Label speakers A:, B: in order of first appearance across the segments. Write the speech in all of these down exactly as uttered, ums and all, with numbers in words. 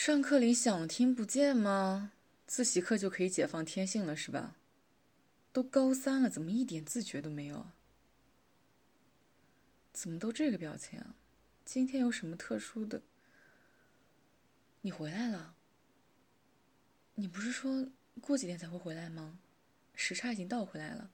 A: 上课铃响了听不见吗？自习课就可以解放天性了是吧？都高三了，怎么一点自觉都没有啊？怎么都这个表情啊？今天有什么特殊的？你回来了？你不是说过几天才会回来吗？时差已经倒回来了。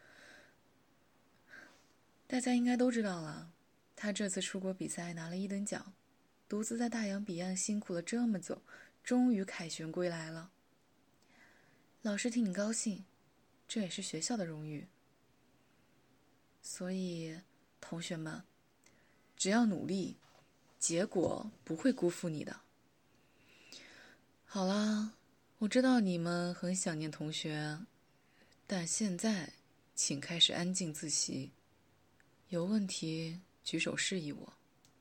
A: 大家应该都知道了，他这次出国比赛拿了一等奖，独自在大洋彼岸辛苦了这么久，终于凯旋归来了。老师替你高兴，这也是学校的荣誉。所以，同学们，只要努力，结果不会辜负你的。好啦，我知道你们很想念同学，但现在请开始安静自习，有问题举手示意我。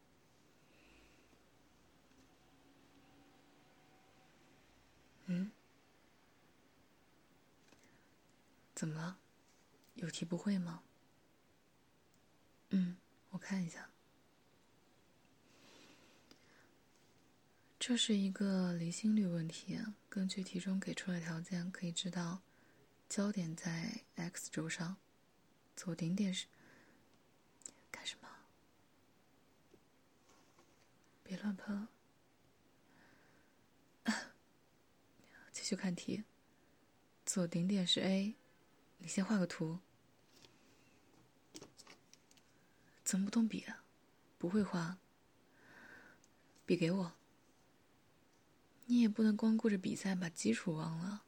A: 嗯？怎么了？有题不会吗？嗯，我看一下。这是一个离心率问题，根据题中给出的条件可以知道，焦点在 x 轴上，左顶点是干什么？别乱喷。继续看题。左顶点是 A， 你先画个图。怎么不动笔啊？不会画？笔给我。你也不能光顾着比赛把基础忘了。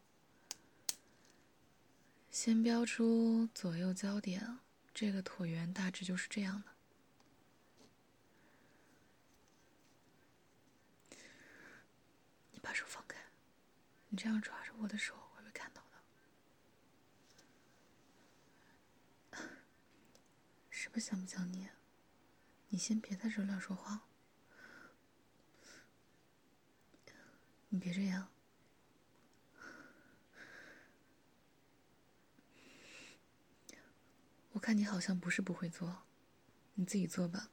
A: 先标出左右焦点，这个椭圆大致就是这样的。你把手放开，你这样抓着我的手会被看到的。是不是想不想你？你先别在这乱说话。你别这样。我看你好像不是不会做，你自己做吧。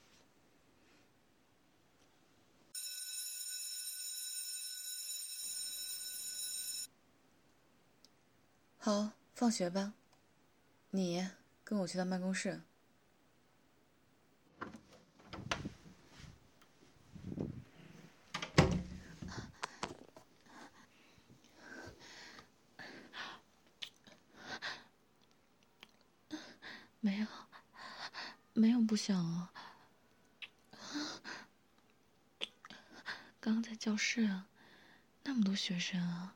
A: 好，放学吧。你跟我去趟办公室。没有，没有不想啊。刚刚在教室啊，那么多学生啊，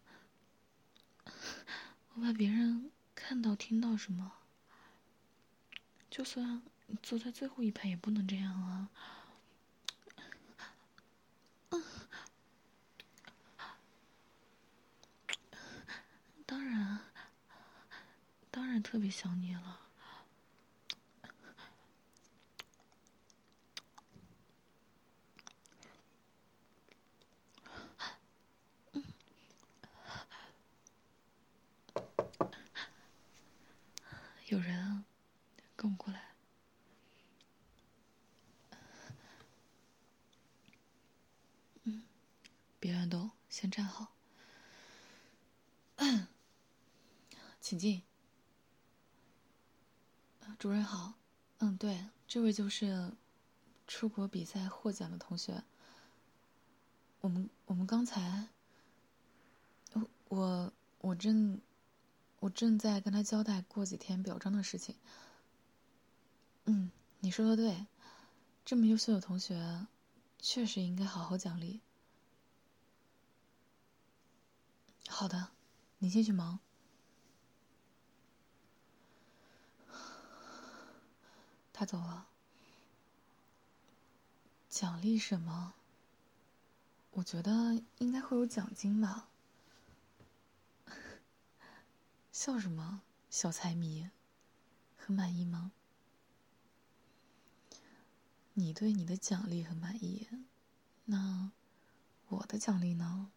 A: 我怕别人看到听到什么。就算你坐在最后一排也不能这样啊。当然，当然特别想你了。有人啊，跟我过来。嗯，别乱动，先站好。请进。主任好。嗯，对，这位就是出国比赛获奖的同学。我们我们刚才，我我我正我正在跟他交代过几天表彰的事情。嗯，你说的对，这么优秀的同学，确实应该好好奖励。好的，你先去忙。他走了。奖励什么？我觉得应该会有奖金吧。笑什么？小财迷，很满意吗？你对你的奖励很满意，那我的奖励呢？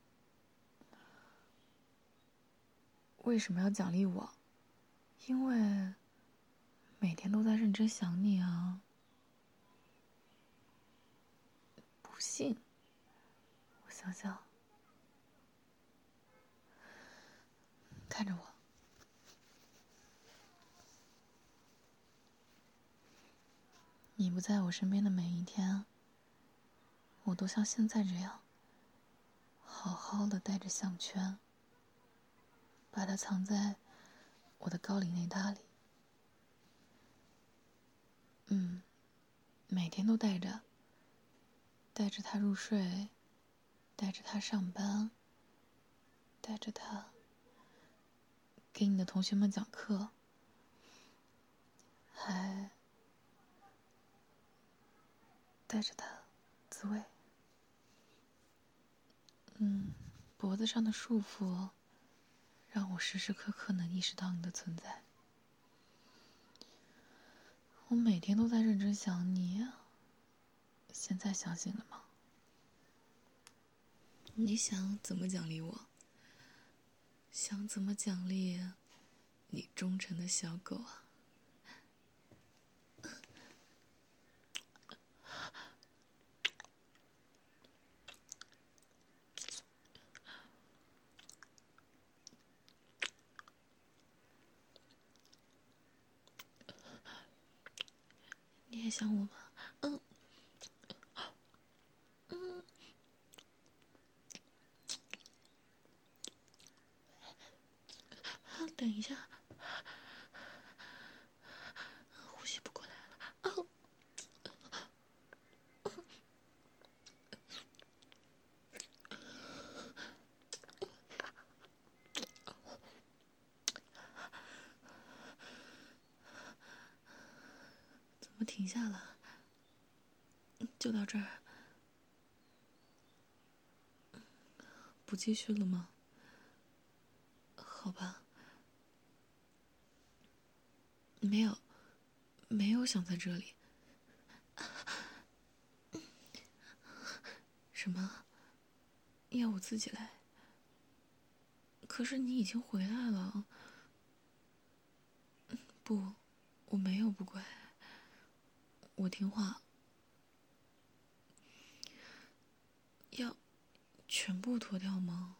A: 为什么要奖励我？因为每天都在认真想你啊。不信，我想想。 看着我。你不在我身边的每一天，我都像现在这样，好好的戴着项圈，把它藏在我的高领内搭里。嗯，每天都戴着，带着它入睡，带着它上班，带着它给你的同学们讲课，还带着它自慰。嗯，脖子上的束缚让我时时刻刻能意识到你的存在。我每天都在认真想你，现在相信了吗？你想怎么奖励我？想怎么奖励你忠诚的小狗啊？你也想我吗？嗯嗯，等一下，呼吸不过来了。哦，怎么停下了？就到这儿，不继续了吗？好吧，没有，没有想在这里。什么？要我自己来？可是你已经回来了。不，我没有不乖，我听话。要全部脱掉吗？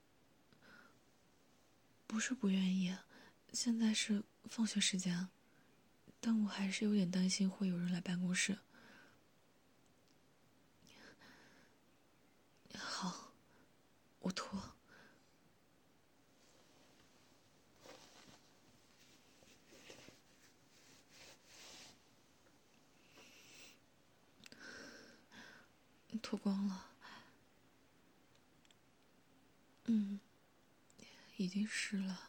A: 不是不愿意，现在是放学时间，但我还是有点担心会有人来办公室。好，我脱。脱光了。嗯，已经湿了。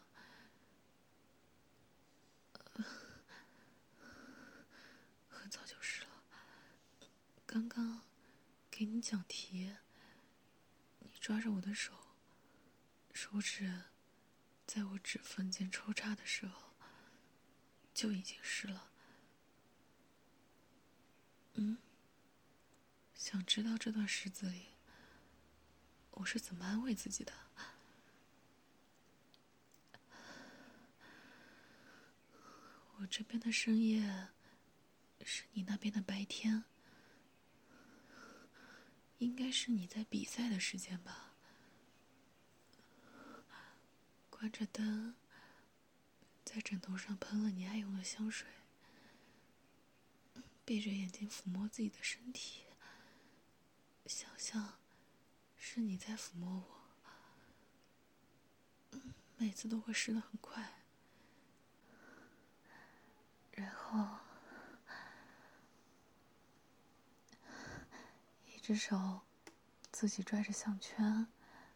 A: 很早就湿了。刚刚给你讲题，你抓着我的手，手指在我指缝间抽插的时候就已经湿了。嗯，想知道这段日子里我是怎么安慰自己的？我这边的深夜是你那边的白天，应该是你在比赛的时间吧。关着灯，在枕头上喷了你爱用的香水，闭着眼睛抚摸自己的身体，想象是你在抚摸我，每次都会湿得很快，然后一只手自己拽着项圈，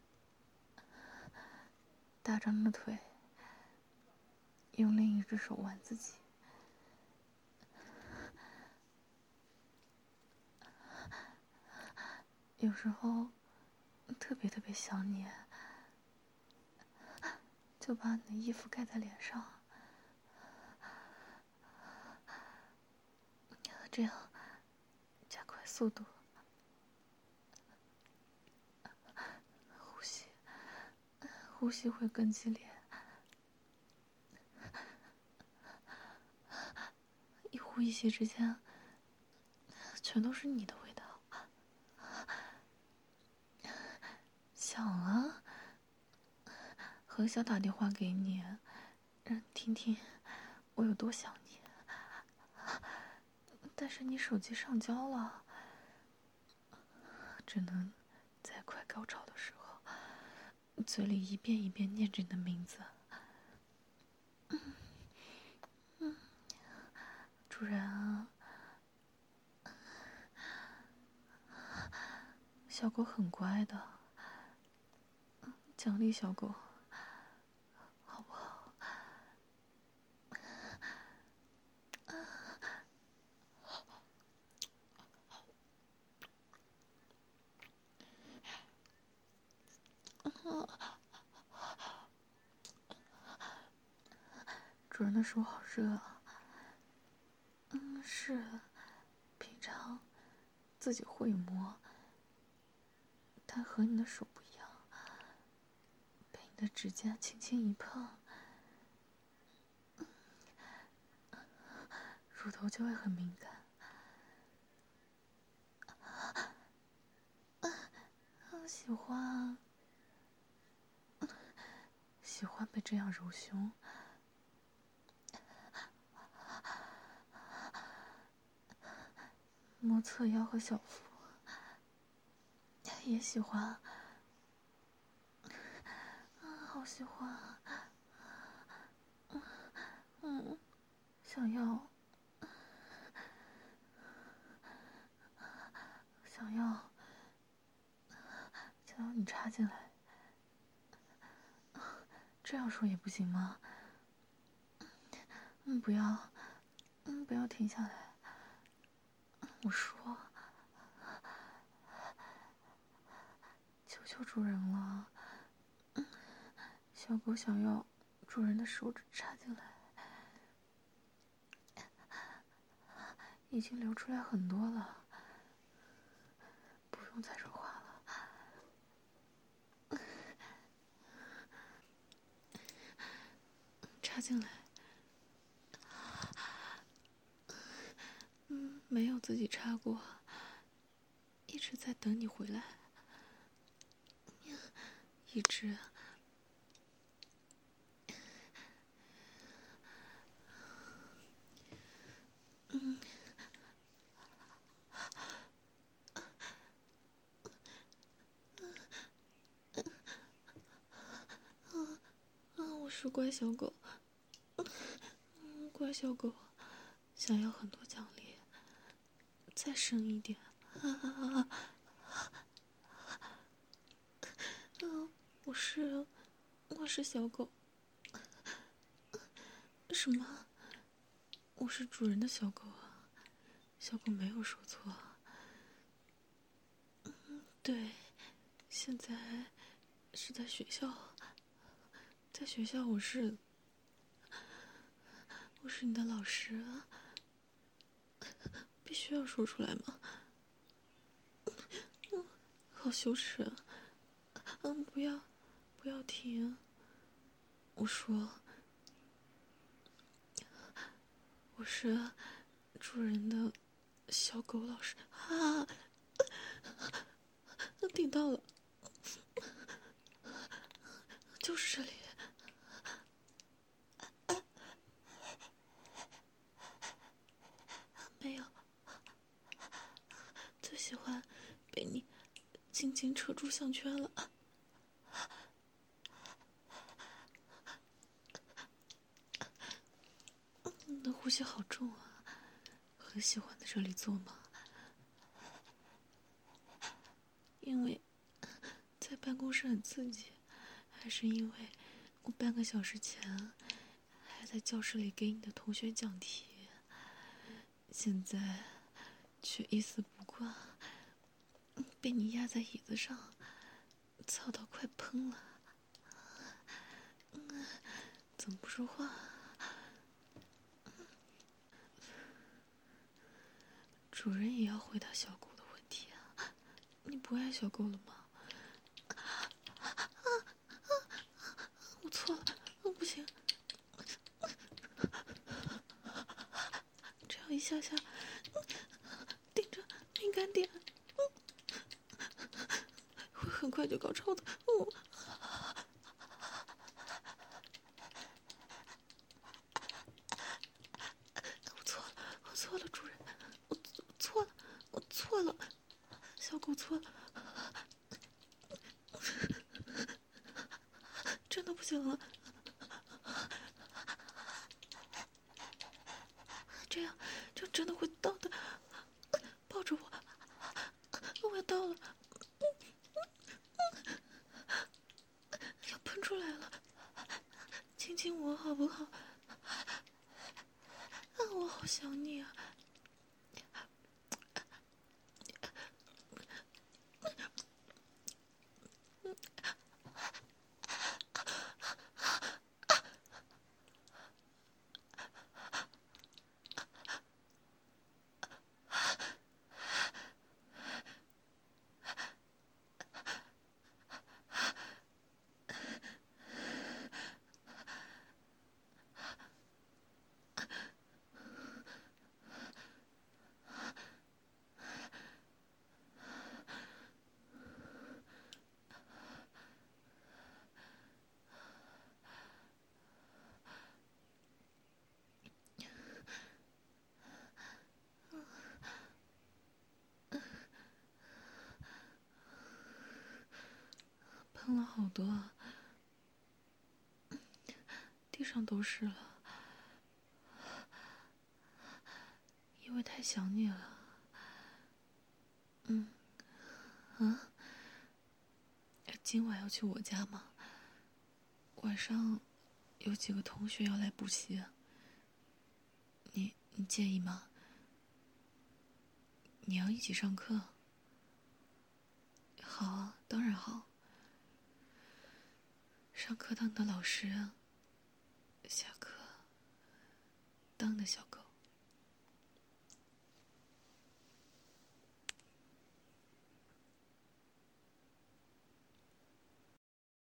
A: 大张着腿，用另一只手挽自己。有时候特别特别想你，就把你的衣服盖在脸上，这样加快速度，呼吸，呼吸会更激烈。一呼一吸之间，全都是你的味道。想啊， 很想打电话给你，让你听听我有多想你。但是你手机上交了，只能在快高潮的时候，嘴里一遍一遍念着你的名字。嗯嗯，主人啊，小狗很乖的，奖励小狗，好不好？主人的手好热啊。嗯，是，平常自己会摸，但和你的手不一样，被你的指甲轻轻一碰，乳头就会很敏感。喜欢，喜欢被这样揉胸。摸侧腰和小腹，也喜欢，啊，好喜欢，嗯嗯，想要，想要，想要你插进来，这样说也不行吗？嗯，不要，嗯，不要停下来，我说。求求主人了，嗯，小狗想要主人的手指插进来，已经流出来很多了，不用再说话了。插进来。嗯，没有自己插过，一直在等你回来，一直。嗯，啊，我是乖小狗，嗯，乖小狗，想要很多奖励，再深一点，啊啊啊！嗯，我是，我是小狗。什么？我是主人的小狗啊，小狗没有说错。嗯，对，现在是在学校，在学校我是，我是你的老师啊，必须要说出来吗？嗯，好羞耻啊。嗯，不要，不要停。我说，我是主人的小狗老师啊，顶到了，就是这里。没有，最喜欢被你紧紧扯住项圈了。你的呼吸好重啊，很喜欢在这里做吗？因为在办公室很刺激，还是因为我半个小时前还在教室里给你的同学讲题，现在却一丝不挂，被你压在椅子上，操到快喷了。嗯，怎么不说话？主人也要回答小狗的问题啊！你不爱小狗了吗？我错了，不行，这样一下下，顶着敏感点，会很快就高潮的。 错了，小狗错了，真的不行了，这样就真的会到的，抱着我，我要到了，要喷出来了，亲亲我好不好？啊，我好想你啊！喷了好多啊，地上都是了，因为太想你了。嗯，啊，今晚要去我家吗？晚上有几个同学要来补习，你你介意吗？你要一起上课？好啊，当然好。上课当的老师，下课当的小狗。